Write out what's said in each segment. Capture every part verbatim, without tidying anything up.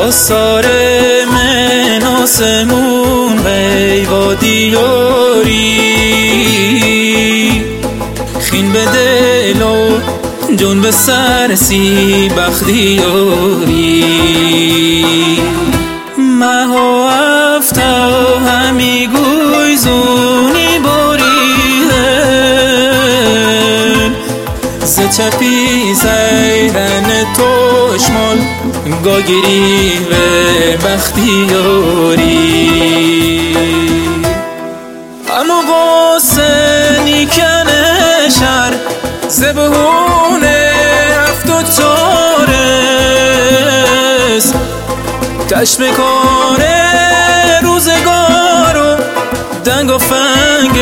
آثار من آسمون بیوا دیاری خین به دل و جون به سرسی بختیاری مها افتا همی گوی زونی بریدن ز چپی زیدن توشمال گاگیری و بختیاری اما قاسه نیکنه شر زبهونه هفت و چارس کشم کاره روزگار و دنگ و فنگ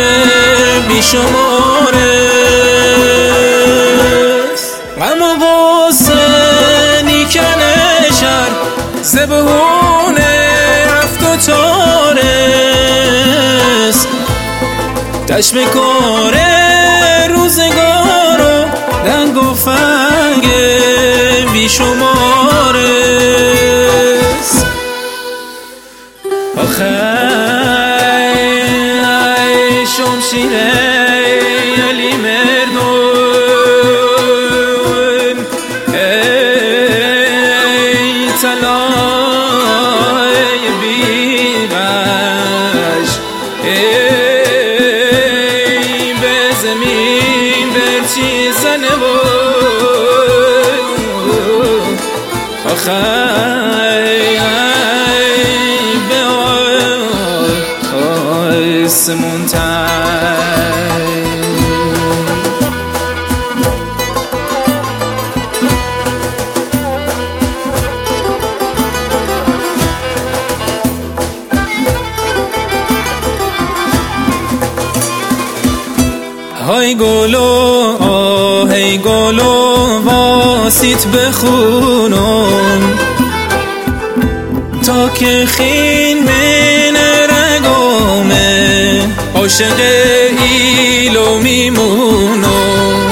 بیشمارس اما قاسه نیکنه شر زبهونه هفت و چارس کشم کاره روزگار و دنگ و فنگ بیشمارس آخه ای شمشیره علی مردون ای طلای بیغش ای به زمین برچی زنه و آخه های گلو آهی گلو واسیت بخونم تا که خین من رگامه عاشق ایلو میمونم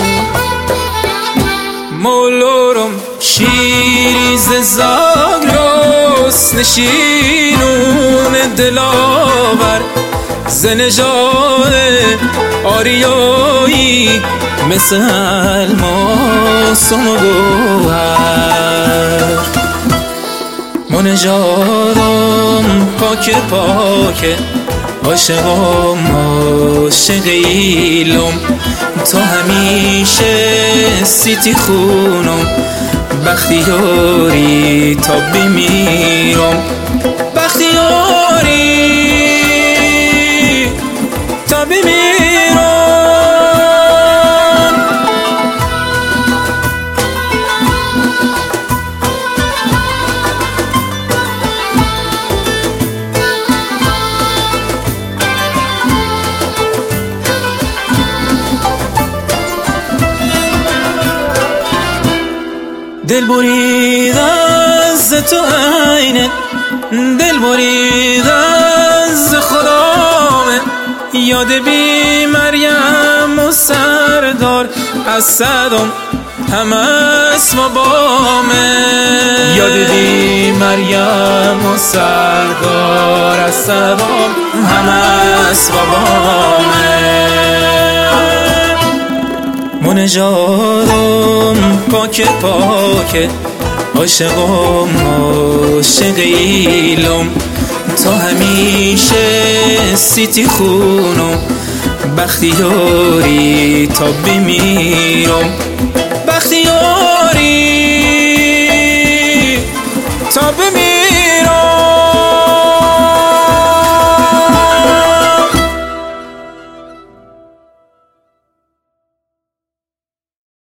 مولورم شیری ز زاگرس نشینون دلاور زنجاه آریایی مثل الماس و گوهر منجارم پاک پاک عاشقم عاشق ایلم تا همیشه سیتی خونم بختیاری تا بمیرم بختیاری تا بمیرم دل برید از تو عینه دل برید از خدامه یاد بی مریم و سردار از صدام همه اسم و بامه یاد بی مریم و سردار از صدام همه اسم و بامه منجارم پاک پاک عاشقم عاشق ایلم تا همیشه سیتی خونم بختیاری تا بمیرم بختیاری